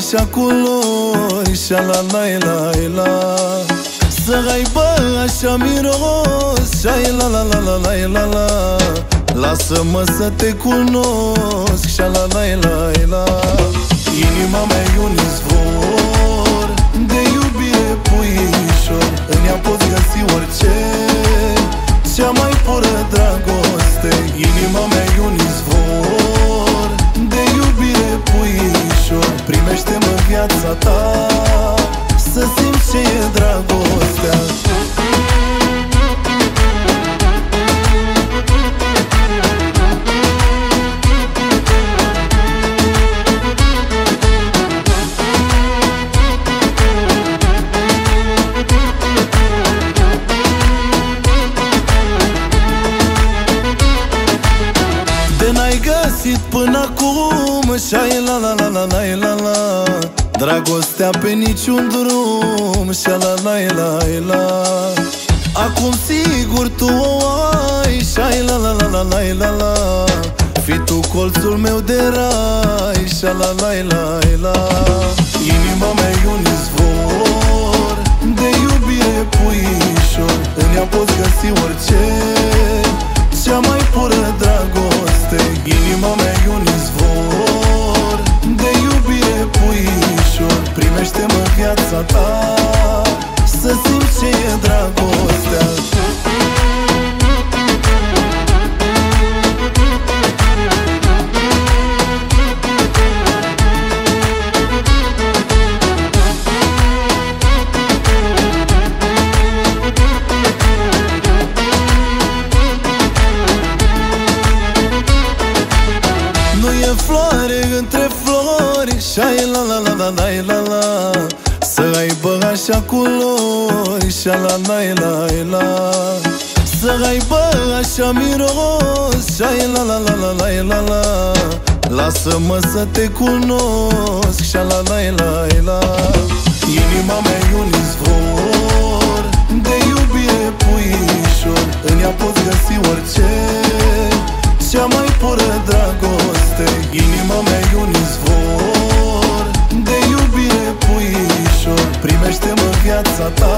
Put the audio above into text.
așa culori, sha-la-la-la-la. Să aibă așa miros, sha-la-la-la-la-la-la. Lasă-mă să te cunosc, sha-la-la-la-la. Inima mea e un izvor de iubire puișor. În ea poți găsi orice, cea mai pură dragoste. Inima mea e un izvor de iubire puișor. Primește-mă în viața ta, să simți ce e dragostea. N-ai găsit până acum, sha-la-la-la-la-la-la. Dragostea pe niciun drum, sha-la-la-la-la. Acum sigur tu o ai, sha-la-la-la-la-la-la. Fii tu colțul meu de rai, sha-la-la-la-la. Inima mea e un izvor de iubire puișor. În ea poți găsi orice, cea mai pură dragoste. Inima mea e un izvor de iubire puișor. Primește-mă în viața ta, să simți ce e dragostea. Floare între flori, sha-la-la-la-la-la-la. Să aibă așa culori, sha-la-la-la-la. Să aibă așa miros, sha-la-la-la-la-la-la. Lasă-mă să te cunosc, sha-la-la-la-la. Inima mea e un izvor de iubire puișor. În ea poți găsi orice, cea mai pură dragoste. Inima mea e un izvor de iubire puișor. Primește-mă în viața ta,